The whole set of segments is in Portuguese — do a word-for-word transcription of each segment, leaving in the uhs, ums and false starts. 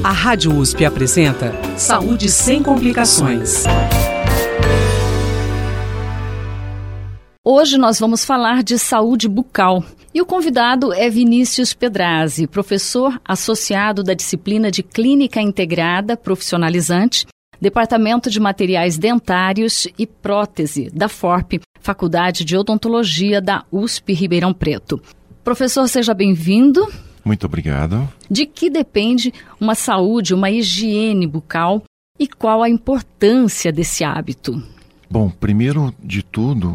A Rádio U S P apresenta Saúde sem Complicações. Hoje nós vamos falar de saúde bucal. E o convidado é Vinícius Pedrazzi, professor associado da disciplina de Clínica Integrada Profissionalizante, Departamento de Materiais Dentários e Prótese, da F O R P, Faculdade de Odontologia da U S P Ribeirão Preto. Professor, seja bem-vindo. Muito obrigado. De que depende uma saúde, uma higiene bucal e qual a importância desse hábito? Bom, primeiro de tudo,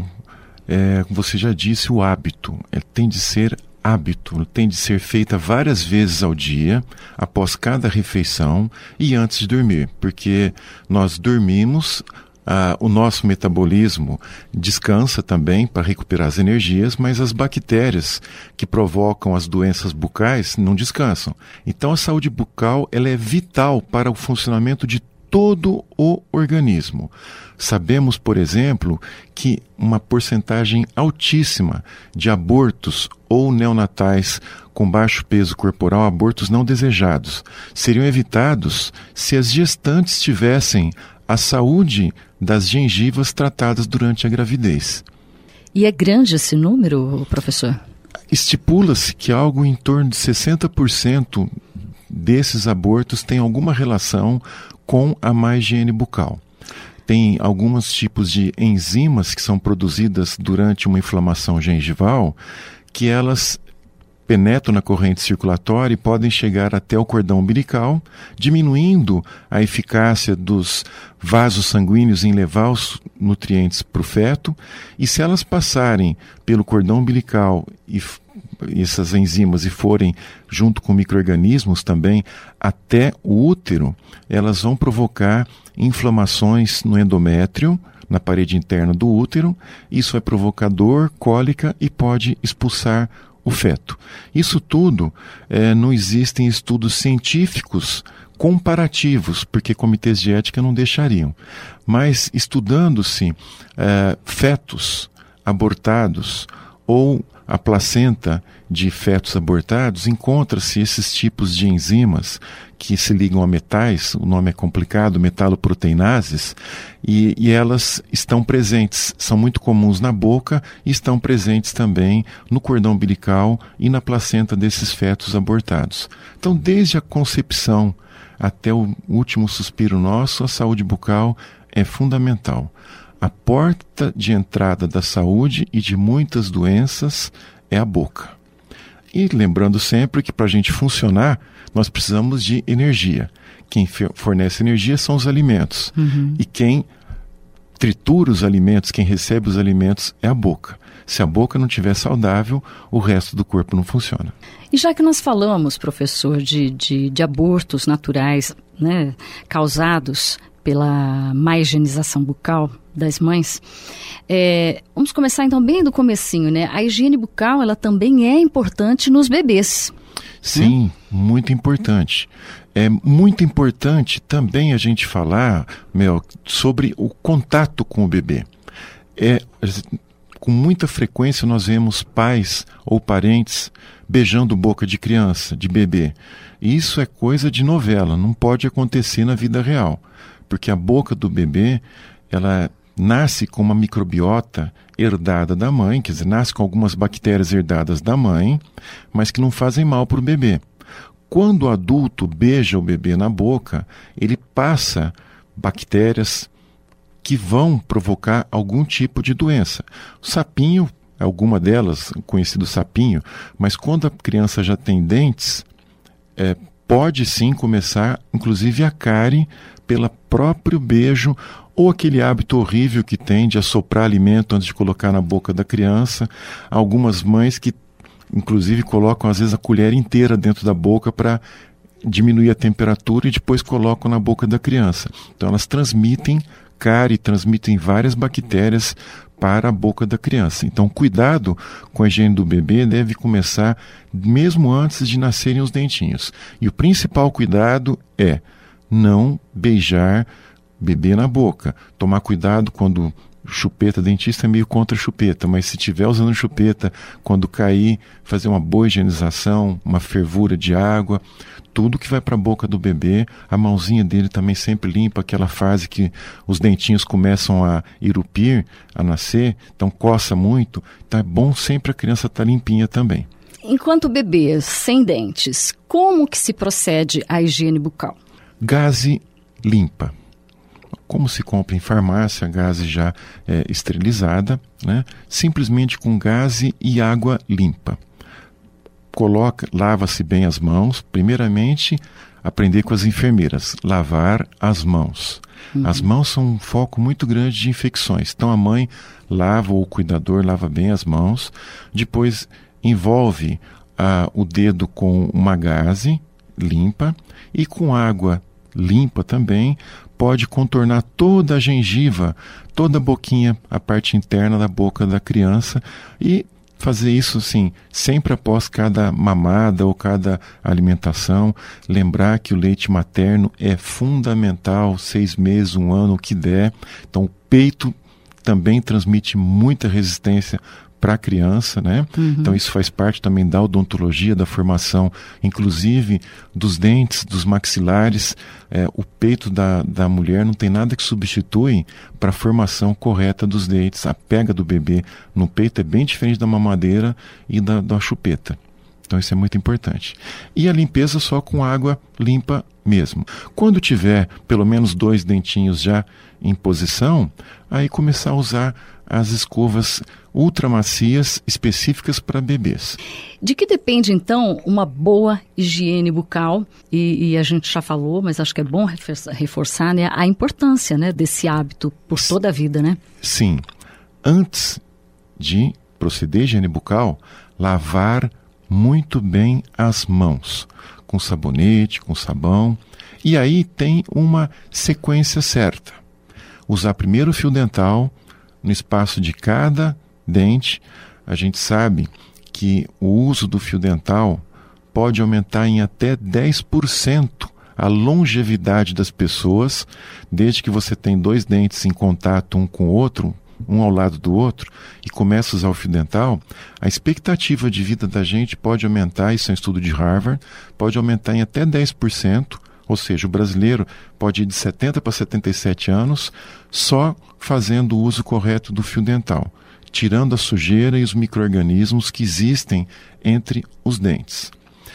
é, você já disse, o hábito. É, tem de ser hábito, tem de ser feita várias vezes ao dia, após cada refeição e antes de dormir, porque nós dormimos, ah, o nosso metabolismo descansa também para recuperar as energias, mas as bactérias que provocam as doenças bucais não descansam. Então a saúde bucal ela é vital para o funcionamento de todo o organismo. Sabemos, por exemplo, que uma porcentagem altíssima de abortos ou neonatais com baixo peso corporal, abortos não desejados, seriam evitados se as gestantes tivessem a saúde das gengivas tratadas durante a gravidez. E é grande esse número, professor? Estipula-se que algo em torno de sessenta por cento desses abortos tem alguma relação com a má higiene bucal. Tem alguns tipos de enzimas que são produzidas durante uma inflamação gengival que elas penetram na corrente circulatória e podem chegar até o cordão umbilical, diminuindo a eficácia dos vasos sanguíneos em levar os nutrientes para o feto, e se elas passarem pelo cordão umbilical e essas enzimas e forem junto com micro-organismos também até o útero, elas vão provocar inflamações no endométrio, na parede interna do útero. Isso vai provocar dor, cólica e pode expulsar o feto. Isso tudo, é, não existem estudos científicos comparativos, porque comitês de ética não deixariam. Mas estudando-se é, fetos abortados ou a placenta de fetos abortados, encontra-se esses tipos de enzimas que se ligam a metais, o nome é complicado, metaloproteinases, e, e elas estão presentes, são muito comuns na boca e estão presentes também no cordão umbilical e na placenta desses fetos abortados. Então, desde a concepção até o último suspiro nosso, a saúde bucal é fundamental. A porta de entrada da saúde e de muitas doenças é a boca. E lembrando sempre que para a gente funcionar, nós precisamos de energia. Quem fornece energia são os alimentos. Uhum. E quem tritura os alimentos, quem recebe os alimentos é a boca. Se a boca não estiver saudável, o resto do corpo não funciona. E já que nós falamos, professor, de, de, de abortos naturais, né, causados pela má higienização bucal das mães, é, vamos começar então bem do comecinho, né? A higiene bucal, ela também é importante nos bebês. Sim, né? Muito importante. É muito importante também a gente falar, Mel, sobre o contato com o bebê. É, com muita frequência nós vemos pais ou parentes beijando boca de criança, de bebê. Isso é coisa de novela, não pode acontecer na vida real. Porque a boca do bebê, ela nasce com uma microbiota herdada da mãe, quer dizer, nasce com algumas bactérias herdadas da mãe, mas que não fazem mal para o bebê. Quando o adulto beija o bebê na boca, ele passa bactérias que vão provocar algum tipo de doença. O sapinho, alguma delas, conhecido sapinho, mas quando a criança já tem dentes, é, pode sim começar, inclusive a cárie, pelo próprio beijo ou aquele hábito horrível que tem de assoprar alimento antes de colocar na boca da criança. Algumas mães que, inclusive, colocam às vezes a colher inteira dentro da boca para diminuir a temperatura e depois colocam na boca da criança. Então elas transmitem cárie, transmitem várias bactérias para a boca da criança. Então, cuidado com a higiene do bebê deve começar mesmo antes de nascerem os dentinhos. E o principal cuidado é não beijar bebê na boca. Tomar cuidado quando chupeta, dentista é meio contra chupeta, mas se estiver usando chupeta, quando cair, fazer uma boa higienização, uma fervura de água, tudo que vai para a boca do bebê, a mãozinha dele também sempre limpa, aquela fase que os dentinhos começam a erupir, a nascer, então coça muito, então é bom sempre a criança estar limpinha também. Enquanto bebê sem dentes, como que se procede a higiene bucal? Gaze limpa. Como se compra em farmácia, gaze já é, esterilizada, né? Simplesmente com gaze e água limpa. Coloca, lava-se bem as mãos. Primeiramente, aprender com as enfermeiras, lavar as mãos. Uhum. As mãos são um foco muito grande de infecções. Então a mãe lava, ou o cuidador lava bem as mãos. Depois envolve ah, o dedo com uma gaze limpa e com água limpa também. Pode contornar toda a gengiva, toda a boquinha, a parte interna da boca da criança e fazer isso assim, sempre após cada mamada ou cada alimentação. Lembrar que o leite materno é fundamental, seis meses, um ano, o que der. Então o peito também transmite muita resistência para a criança, né? Uhum. Então isso faz parte também da odontologia, da formação, inclusive dos dentes, dos maxilares. É, o peito da, da mulher não tem nada que substitui para a formação correta dos dentes. A pega do bebê no peito é bem diferente da mamadeira e da, da chupeta. Então isso é muito importante. E a limpeza só com água limpa mesmo. Quando tiver pelo menos dois dentinhos já em posição, aí começar a usar as escovas ultramacias específicas para bebês. De que depende, então, uma boa higiene bucal? E, e a gente já falou, mas acho que é bom reforçar, né, a importância, né, desse hábito por toda a vida, né? Sim. Antes de proceder à higiene bucal, lavar muito bem as mãos, com sabonete, com sabão. E aí tem uma sequência certa. Usar primeiro o fio dental no espaço de cada dente. A gente sabe que o uso do fio dental pode aumentar em até dez por cento a longevidade das pessoas, desde que você tem dois dentes em contato um com o outro, um ao lado do outro, e começa a usar o fio dental, a expectativa de vida da gente pode aumentar, isso é um estudo de Harvard, pode aumentar em até dez por cento. Ou seja, o brasileiro pode ir de setenta para setenta e sete anos só fazendo o uso correto do fio dental, tirando a sujeira e os micro-organismos que existem entre os dentes.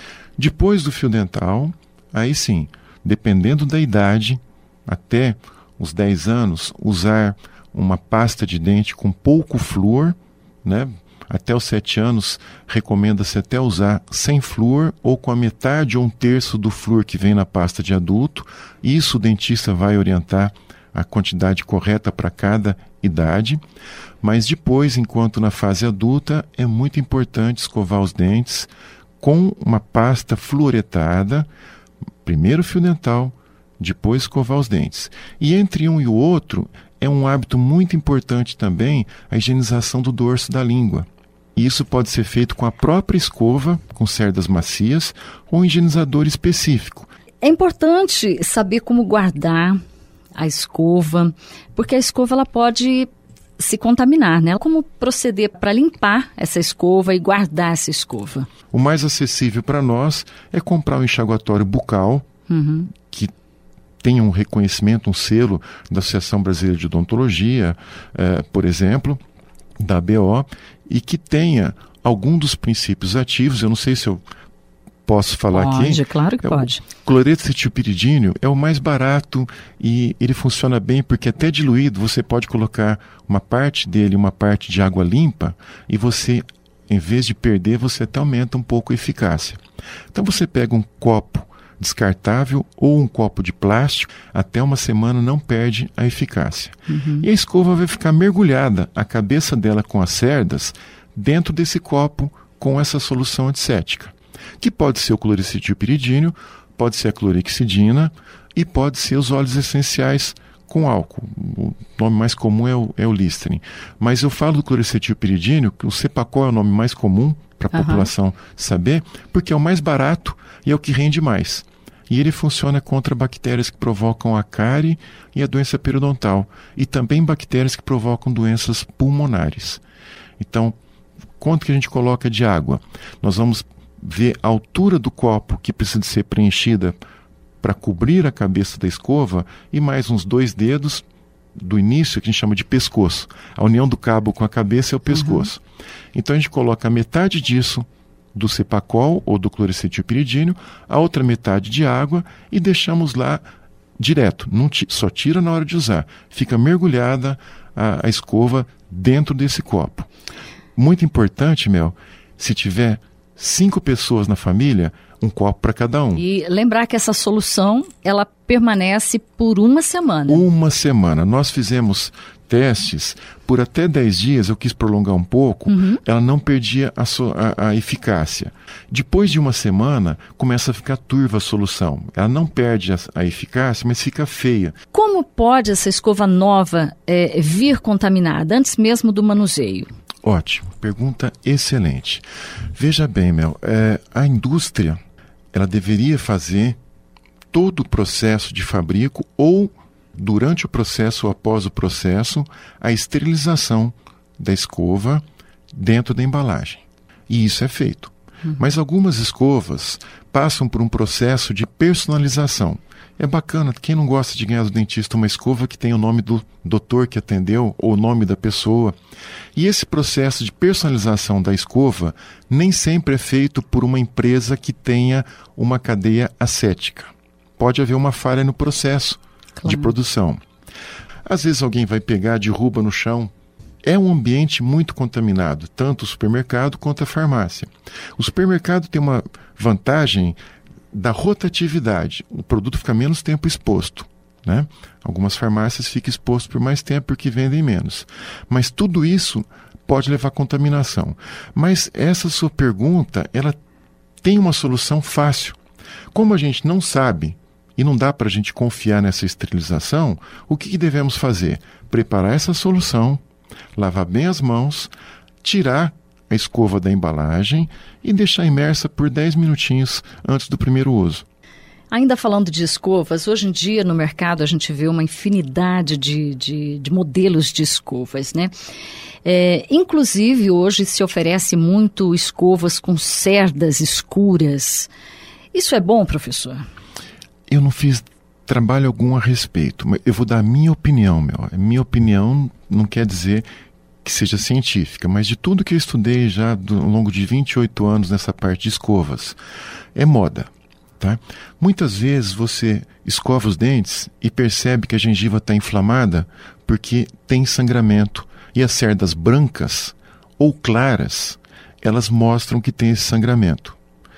Depois do fio dental, aí sim, dependendo da idade, até os dez anos, usar uma pasta de dente com pouco flúor, né? Até os sete anos, recomenda-se até usar sem flúor ou com a metade ou um terço do flúor que vem na pasta de adulto. Isso o dentista vai orientar a quantidade correta para cada idade. Mas depois, enquanto na fase adulta, é muito importante escovar os dentes com uma pasta fluoretada, primeiro fio dental, depois escovar os dentes. E entre um e o outro, é um hábito muito importante também a higienização do dorso da língua. Isso pode ser feito com a própria escova, com cerdas macias, ou um higienizador específico. É importante saber como guardar a escova, porque a escova ela pode se contaminar, né? Como proceder para limpar essa escova e guardar essa escova? O mais acessível para nós é comprar um enxaguatório bucal, uhum. que tenha um reconhecimento, um selo da Associação Brasileira de Odontologia, eh, por exemplo, da A B O, e que tenha algum dos princípios ativos. Eu não sei se eu posso falar pode, aqui. Pode, claro que é pode. O cloreto cetilpiridíneo é o mais barato e ele funciona bem porque até diluído você pode colocar uma parte dele, uma parte de água limpa e você, em vez de perder, você até aumenta um pouco a eficácia. Então você pega um copo descartável ou um copo de plástico, até uma semana não perde a eficácia. Uhum. E a escova vai ficar mergulhada, a cabeça dela com as cerdas, dentro desse copo com essa solução antissética, que pode ser o clorecetilpiridíneo, pode ser a clorixidina e pode ser os óleos essenciais com álcool. O nome mais comum é o, é o Listerine. Mas eu falo do clorecetilpiridíneo, que o Cepacol é o nome mais comum para a uhum. população saber, porque é o mais barato e é o que rende mais. E ele funciona contra bactérias que provocam a cárie e a doença periodontal, e também bactérias que provocam doenças pulmonares. Então, quanto que a gente coloca de água? Nós vamos ver a altura do copo que precisa ser preenchida para cobrir a cabeça da escova e mais uns dois dedos do início, que a gente chama de pescoço. A união do cabo com a cabeça é o pescoço. Uhum. Então a gente coloca a metade disso do Cepacol ou do clorocetilpiridínio, a outra metade de água e deixamos lá direto. Não t- só tira na hora de usar. Fica mergulhada a, a escova dentro desse copo. Muito importante, Mel, se tiver cinco pessoas na família, um copo para cada um. E lembrar que essa solução, ela permanece por uma semana. Uma semana. Nós fizemos testes por até dez dias, eu quis prolongar um pouco, uhum. Ela não perdia a, so, a, a eficácia. Depois de uma semana, começa a ficar turva a solução. Ela não perde a, a eficácia, mas fica feia. Como pode essa escova nova é, vir contaminada, antes mesmo do manuseio? Ótimo, pergunta excelente. Veja bem, Mel, é, a indústria ela deveria fazer todo o processo de fabrico ou, durante o processo ou após o processo, a esterilização da escova dentro da embalagem. E isso é feito. Uhum. Mas algumas escovas passam por um processo de personalização. É bacana, quem não gosta de ganhar do dentista uma escova que tem o nome do doutor que atendeu ou o nome da pessoa. E esse processo de personalização da escova nem sempre é feito por uma empresa que tenha uma cadeia assética. Pode haver uma falha no processo claro. De produção. Às vezes alguém vai pegar, derruba no chão. É um ambiente muito contaminado, tanto o supermercado quanto a farmácia. O supermercado tem uma vantagem da rotatividade. O produto fica menos tempo exposto, né? Algumas farmácias ficam expostas por mais tempo porque vendem menos. Mas tudo isso pode levar a contaminação. Mas essa sua pergunta, ela tem uma solução fácil. Como a gente não sabe e não dá para a gente confiar nessa esterilização, o que, que devemos fazer? Preparar essa solução, lavar bem as mãos, tirar a escova da embalagem e deixar imersa por dez minutinhos antes do primeiro uso. Ainda falando de escovas, hoje em dia no mercado a gente vê uma infinidade de, de, de modelos de escovas, né? É, inclusive hoje se oferece muito escovas com cerdas escuras. Isso é bom, professor? Eu não fiz trabalho algum a respeito, mas eu vou dar a minha opinião, meu. A minha opinião não quer dizer que seja científica, mas de tudo que eu estudei já do, ao longo de vinte e oito anos nessa parte de escovas, é moda, tá? Muitas vezes você escova os dentes e percebe que a gengiva está inflamada porque tem sangramento, e as cerdas brancas ou claras, elas mostram que tem esse sangramento.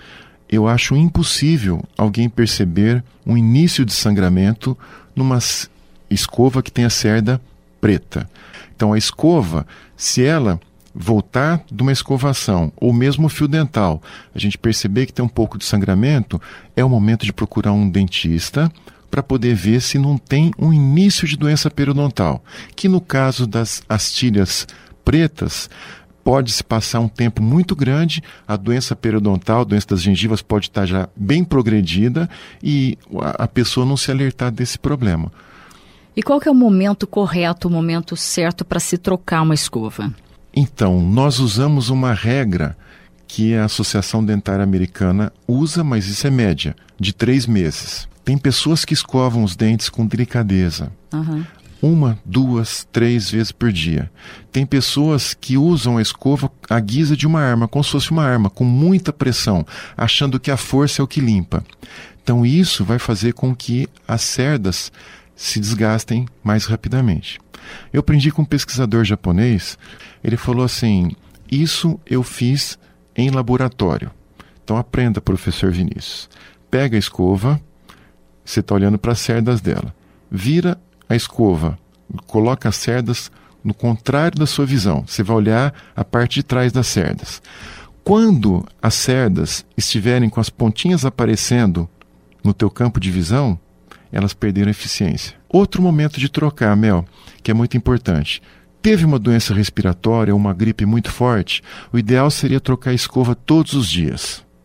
Eu acho impossível alguém perceber um início de sangramento numa escova que tem a cerda preta. Então a escova, se ela voltar de uma escovação, ou mesmo o fio dental, a gente perceber que tem um pouco de sangramento, é o momento de procurar um dentista para poder ver se não tem um início de doença periodontal, que no caso das astilhas pretas, pode-se passar um tempo muito grande, a doença periodontal, a doença das gengivas pode estar já bem progredida e a pessoa não se alertar desse problema. E qual que é o momento correto, o momento certo para se trocar uma escova? Então, nós usamos uma regra que a Associação Dentária Americana usa, mas isso é média, de três meses. Tem pessoas que escovam os dentes com delicadeza. Uhum. Uma, duas, três vezes por dia. Tem pessoas que usam a escova à guisa de uma arma, como se fosse uma arma, com muita pressão, achando que a força é o que limpa. Então isso vai fazer com que as cerdas se desgastem mais rapidamente. Eu aprendi com um pesquisador japonês, ele falou assim, isso eu fiz em laboratório. Então aprenda, professor Vinícius. Pega a escova, você está olhando para as cerdas dela, vira a escova, coloca as cerdas no contrário da sua visão. Você vai olhar a parte de trás das cerdas. Quando as cerdas estiverem com as pontinhas aparecendo no teu campo de visão, elas perderam eficiência. Outro momento de trocar, Mel, que é muito importante. Teve uma doença respiratória, uma gripe muito forte, o ideal seria trocar a escova todos os dias.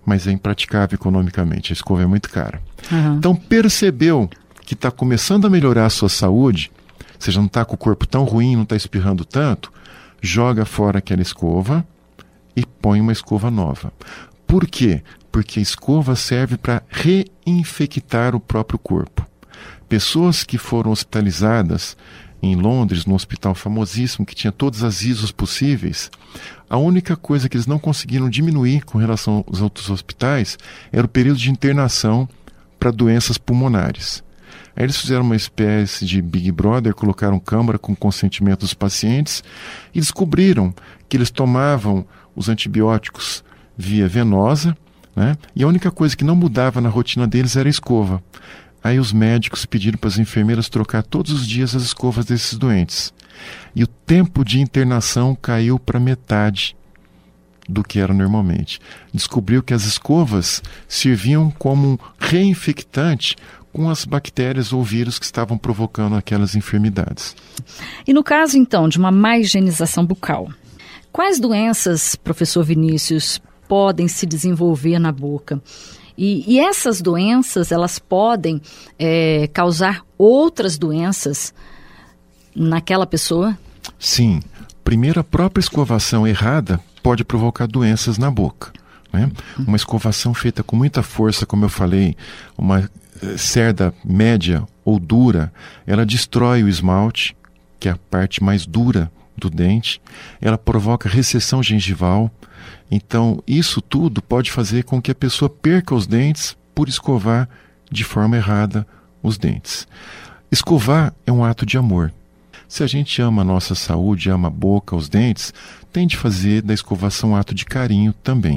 mas é impraticável economicamente, a escova é muito cara. Uhum. Então percebeu que está começando a melhorar a sua saúde, você já não está com o corpo tão ruim, não está espirrando tanto, joga fora aquela escova e põe uma escova nova. Por quê? Porque a escova serve para reinfectar o próprio corpo. Pessoas que foram hospitalizadas em Londres, num hospital famosíssimo, que tinha todas as I S Os possíveis, a única coisa que eles não conseguiram diminuir com relação aos outros hospitais era o período de internação para doenças pulmonares. Aí eles fizeram uma espécie de Big Brother, colocaram câmara com consentimento dos pacientes e descobriram que eles tomavam os antibióticos via venosa, né? E a única coisa que não mudava na rotina deles era a escova. Aí os médicos pediram para as enfermeiras trocar todos os dias as escovas desses doentes. E o tempo de internação caiu para metade do que era normalmente. Descobriu que as escovas serviam como um reinfectante com as bactérias ou vírus que estavam provocando aquelas enfermidades. E no caso, então, de uma má higienização bucal, quais doenças, professor Vinícius, podem se desenvolver na boca? E, e essas doenças, elas podem é, causar outras doenças naquela pessoa? Sim. Primeiro, a própria escovação errada pode provocar doenças na boca, né? Uma escovação feita com muita força, como eu falei, uma cerda média ou dura, ela destrói o esmalte, que é a parte mais dura do dente, ela provoca recessão gengival. Então, isso tudo pode fazer com que a pessoa perca os dentes por escovar de forma errada os dentes. Escovar é um ato de amor. Se a gente ama a nossa saúde, ama a boca, os dentes, tem de fazer da escovação um ato de carinho também.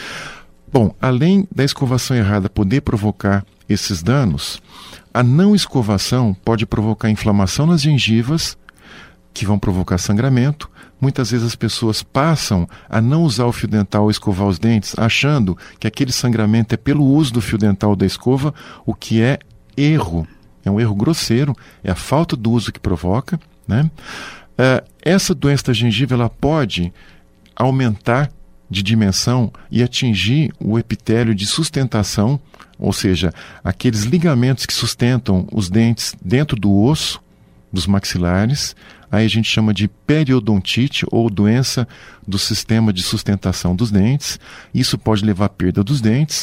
Bom, além da escovação errada poder provocar esses danos, a não escovação pode provocar inflamação nas gengivas, que vão provocar sangramento. Muitas vezes as pessoas passam a não usar o fio dental ou escovar os dentes, achando que aquele sangramento é pelo uso do fio dental ou da escova, o que é erro. É um erro grosseiro, é a falta do uso que provoca, né? Uh, essa doença da gengiva ela pode aumentar de dimensão e atingir o epitélio de sustentação, ou seja, aqueles ligamentos que sustentam os dentes dentro do osso, dos maxilares. Aí a gente chama de periodontite ou doença do sistema de sustentação dos dentes. Isso pode levar à perda dos dentes,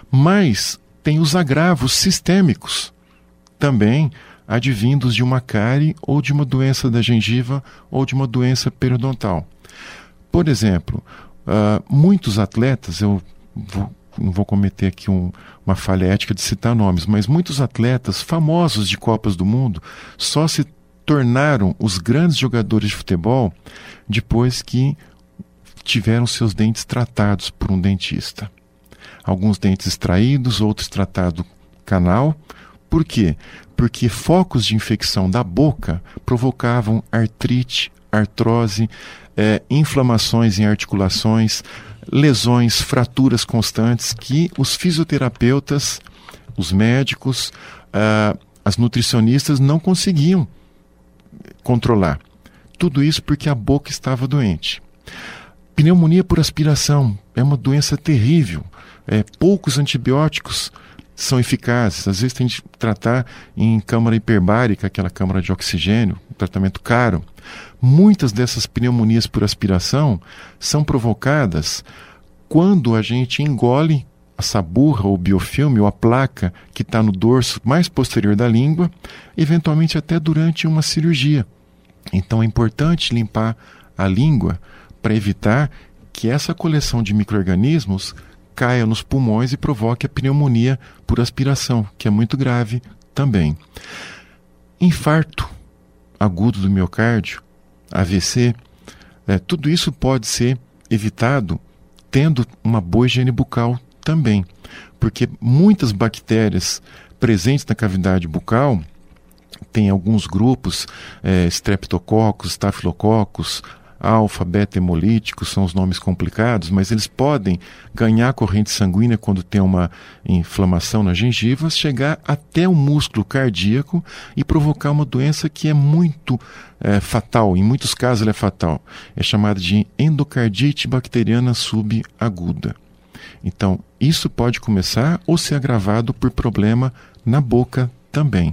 mas tem os agravos sistêmicos, também advindos de uma cárie ou de uma doença da gengiva ou de uma doença periodontal. Por exemplo, uh, muitos atletas, eu vou, não vou cometer aqui um, uma falha ética de citar nomes, mas muitos atletas famosos de Copas do Mundo só se tornaram os grandes jogadores de futebol depois que tiveram seus dentes tratados por um dentista. Alguns dentes extraídos, outros tratados canal. Por quê? Porque focos de infecção da boca provocavam artrite, artrose, eh, inflamações em articulações, lesões, fraturas constantes que os fisioterapeutas, os médicos, ah, as nutricionistas não conseguiam controlar. Tudo isso porque a boca estava doente. Pneumonia por aspiração é uma doença terrível. É, poucos antibióticos são eficazes. Às vezes tem de tratar em câmara hiperbárica, aquela câmara de oxigênio, um tratamento caro. Muitas dessas pneumonias por aspiração são provocadas quando a gente engole a saburra ou biofilme ou a placa que está no dorso mais posterior da língua, eventualmente até durante uma cirurgia. Então é importante limpar a língua para evitar que essa coleção de micro-organismos caia nos pulmões e provoque a pneumonia por aspiração, que é muito grave também. Infarto agudo do miocárdio, A V C, é, tudo isso pode ser evitado tendo uma boa higiene bucal também, porque muitas bactérias presentes na cavidade bucal, tem alguns grupos, é, streptococcus, estafilococcus, alfa, beta hemolíticos, são os nomes complicados, mas eles podem ganhar corrente sanguínea quando tem uma inflamação nas gengivas, chegar até o músculo cardíaco e provocar uma doença que é muito é, fatal, em muitos casos ela é fatal. É chamada de endocardite bacteriana subaguda. Então, isso pode começar ou ser agravado por problema na boca também.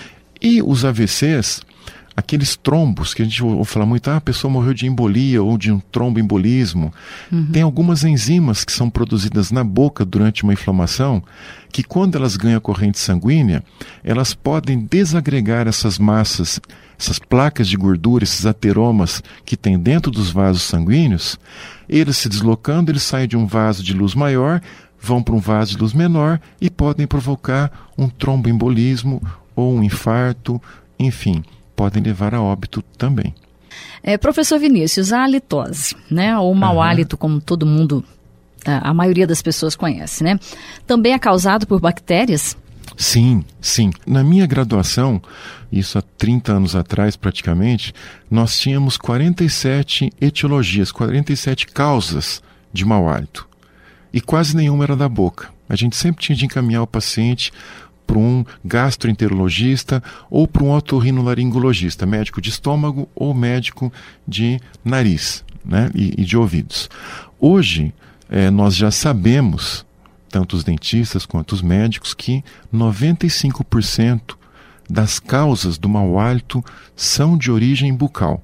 E os A V Cs, aqueles trombos que a gente ouve falar muito, ah, a pessoa morreu de embolia ou de um tromboembolismo. Uhum. Tem algumas enzimas que são produzidas na boca durante uma inflamação, que quando elas ganham corrente sanguínea, elas podem desagregar essas massas, essas placas de gordura, esses ateromas que tem dentro dos vasos sanguíneos. Eles se deslocando, eles saem de um vaso de luz maior, vão para um vaso de luz menor e podem provocar um tromboembolismo ou um infarto, enfim, podem levar a óbito também. É, professor Vinícius, a halitose, né, ou mau uhum. hálito, como todo mundo, a, a maioria das pessoas conhece, né, também é causado por bactérias? Sim, sim. Na minha graduação, isso há trinta anos atrás praticamente, nós tínhamos quarenta e sete etiologias, quarenta e sete causas de mau hálito. E quase nenhuma era da boca. A gente sempre tinha de encaminhar o paciente para um gastroenterologista ou para um otorrinolaringologista, médico de estômago ou médico de nariz, né, e, e de ouvidos. Hoje, é, nós já sabemos, tanto os dentistas quanto os médicos, que noventa e cinco por cento das causas do mau hálito são de origem bucal.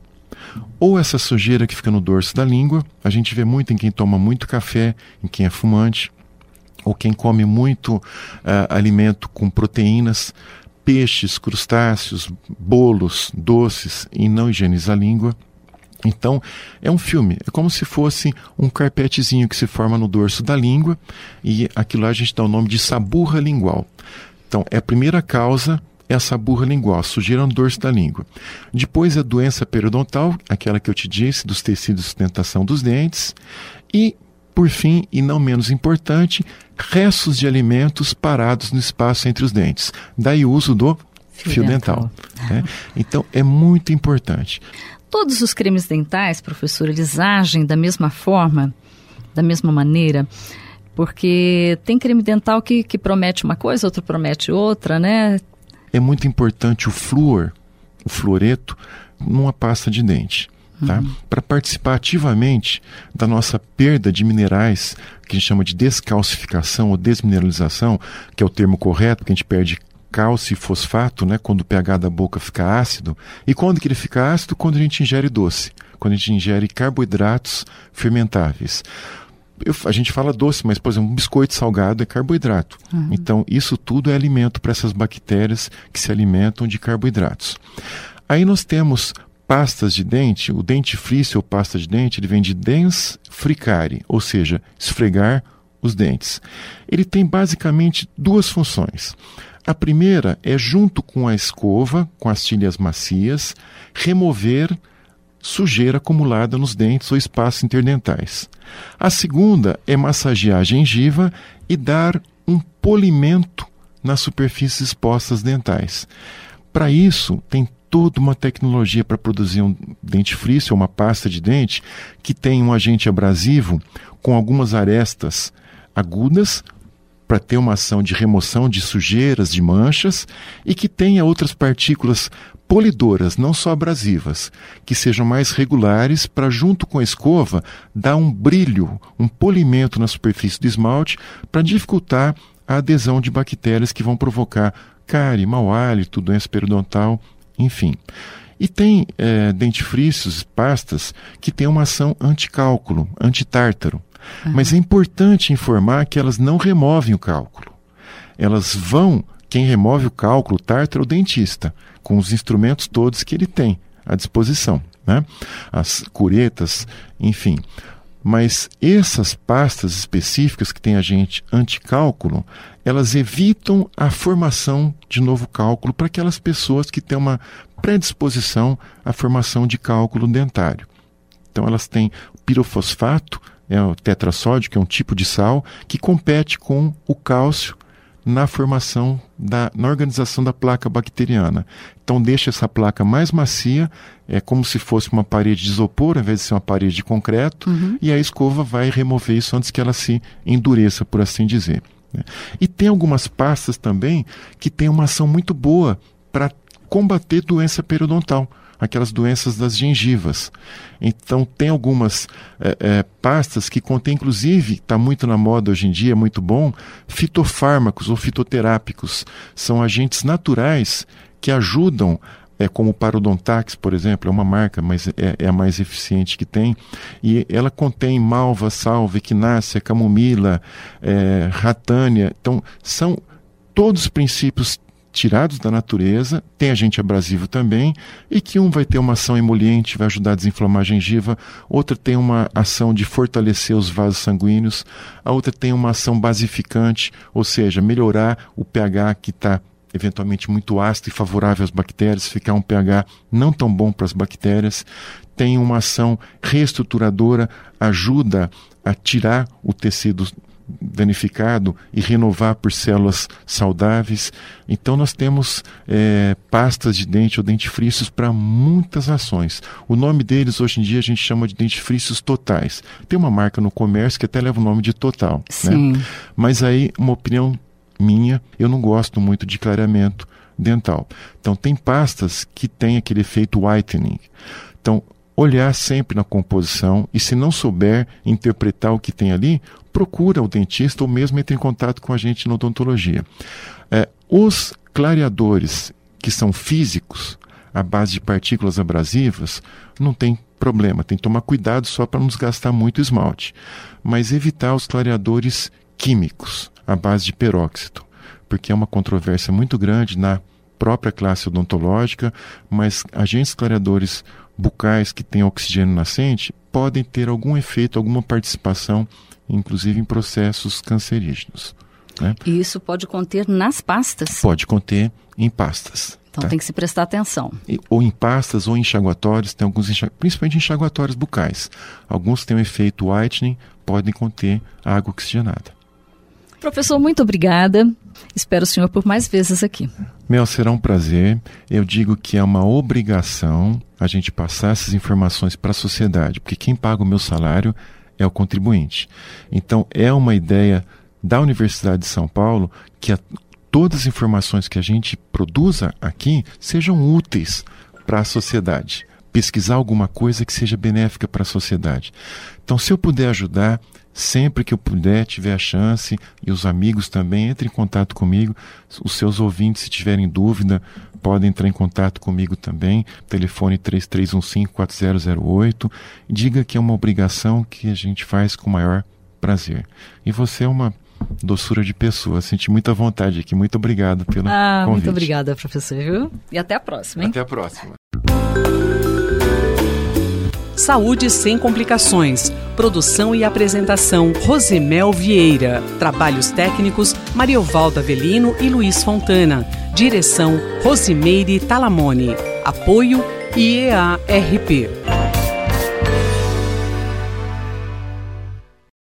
Ou essa sujeira que fica no dorso da língua, a gente vê muito em quem toma muito café, em quem é fumante, ou quem come muito uh, alimento com proteínas, peixes, crustáceos, bolos, doces, e não higieniza a língua. Então, é um filme, é como se fosse um carpetezinho que se forma no dorso da língua, e aquilo lá a gente dá o nome de saburra lingual. Então, é a primeira causa, é a saburra lingual, a sujeira no dorso da língua. Depois, a doença periodontal, aquela que eu te disse, dos tecidos de sustentação dos dentes. E, por fim, e não menos importante, restos de alimentos parados no espaço entre os dentes. Daí o uso do fio, fio dental. dental né? Então, é muito importante. Todos os cremes dentais, professor, eles agem da mesma forma, da mesma maneira? Porque tem creme dental que, que promete uma coisa, outro promete outra, né? É muito importante o flúor, o fluoreto, numa pasta de dente. Tá? Uhum. Para participar ativamente da nossa perda de minerais, que a gente chama de descalcificação ou desmineralização, que é o termo correto, porque a gente perde cálcio e fosfato, né, quando o pH da boca fica ácido. E quando que ele fica ácido? Quando a gente ingere doce, quando a gente ingere carboidratos fermentáveis. Eu, a gente fala doce, mas, por exemplo, um biscoito salgado é carboidrato. Uhum. Então, isso tudo é alimento para essas bactérias que se alimentam de carboidratos. Aí nós temos pastas de dente, o dentifrício ou pasta de dente, ele vem de dens fricare, ou seja, esfregar os dentes. Ele tem basicamente duas funções. A primeira é, junto com a escova, com as tilhas macias, remover sujeira acumulada nos dentes ou espaços interdentais. A segunda é massagear a gengiva e dar um polimento nas superfícies expostas dentais. Para isso, tem toda uma tecnologia para produzir um dentifrício, uma pasta de dente, que tem um agente abrasivo com algumas arestas agudas, para ter uma ação de remoção de sujeiras, de manchas, e que tenha outras partículas polidoras, não só abrasivas, que sejam mais regulares para, junto com a escova, dar um brilho, um polimento na superfície do esmalte para dificultar a adesão de bactérias que vão provocar cárie, mau hálito, doença periodontal, enfim. E tem é, dentifrícios, pastas, que têm uma ação anticálculo, antitártaro. Uhum. Mas é importante informar que elas não removem o cálculo. Elas vão, quem remove o cálculo, o tártaro, é o dentista, com os instrumentos todos que ele tem à disposição, né? As curetas, enfim. Mas essas pastas específicas que têm agente anticálculo, elas evitam a formação de novo cálculo para aquelas pessoas que têm uma predisposição à formação de cálculo dentário. Então elas têm pirofosfato, é o tetrassódio, que é um tipo de sal, que compete com o cálcio na formação, da, na organização da placa bacteriana. Então deixa essa placa mais macia, é como se fosse uma parede de isopor, ao invés de ser uma parede de concreto, uhum. e a escova vai remover isso antes que ela se endureça, por assim dizer. Né? E tem algumas pastas também que têm uma ação muito boa para combater doença periodontal, aquelas doenças das gengivas. Então tem algumas é, é, pastas que contêm, inclusive, está muito na moda hoje em dia, é muito bom, fitofármacos ou fitoterápicos. São agentes naturais que ajudam, é, como o Parodontax, por exemplo, é uma marca, mas é, é a mais eficiente que tem, e ela contém malva, salva, equinácea, camomila, é, ratânia. Então são todos os princípios tirados da natureza, tem agente abrasivo também, e que um vai ter uma ação emoliente, vai ajudar a desinflamar a gengiva, outra tem uma ação de fortalecer os vasos sanguíneos, a outra tem uma ação basificante, ou seja, melhorar o pH que está eventualmente muito ácido e favorável às bactérias, ficar um pH não tão bom para as bactérias. Tem uma ação reestruturadora, ajuda a tirar o tecido danificado e renovar por células saudáveis. Então nós temos é, pastas de dente ou dentifrícios para muitas ações. O nome deles hoje em dia a gente chama de dentifrícios totais. Tem uma marca no comércio que até leva o nome de Total, Sim. né? Mas aí, uma opinião minha, eu não gosto muito de clareamento dental. Então tem pastas que têm aquele efeito whitening. Então olhar sempre na composição, e se não souber interpretar o que tem ali, procura o dentista ou mesmo entre em contato com a gente na odontologia. É, os clareadores que são físicos, à base de partículas abrasivas, não tem problema, tem que tomar cuidado só para não desgastar muito o esmalte, mas evitar os clareadores químicos à base de peróxido, porque é uma controvérsia muito grande na própria classe odontológica, mas agentes clareadores bucais que têm oxigênio nascente podem ter algum efeito, alguma participação, inclusive em processos cancerígenos, né? E isso pode conter nas pastas? Pode conter em pastas. Então tá? Tem que se prestar atenção. E, ou em pastas ou em enxaguatórios, tem alguns enxagu... principalmente enxaguatórios bucais. Alguns têm um efeito whitening, podem conter água oxigenada. Professor, muito obrigada. Espero o senhor por mais vezes aqui. Mel, será um prazer. Eu digo que é uma obrigação a gente passar essas informações para a sociedade, porque quem paga o meu salário é o contribuinte. Então, é uma ideia da Universidade de São Paulo que a, todas as informações que a gente produza aqui sejam úteis para a sociedade. Pesquisar alguma coisa que seja benéfica para a sociedade. Então, se eu puder ajudar, sempre que eu puder, tiver a chance, e os amigos também, entrem em contato comigo. Os seus ouvintes, se tiverem dúvida, podem entrar em contato comigo também. Telefone três três um cinco, quatro zero zero oito. Diga que é uma obrigação que a gente faz com o maior prazer. E você é uma doçura de pessoa. Senti muita vontade aqui. Muito obrigado pelo ah, convite. Muito obrigada, professor. Viu? E até a próxima, hein? Até a próxima. Saúde sem complicações. Produção e apresentação Rosemel Vieira. Trabalhos técnicos Mariovaldo Avelino e Luiz Fontana. Direção Rosimeire Talamone. Apoio I E A R P.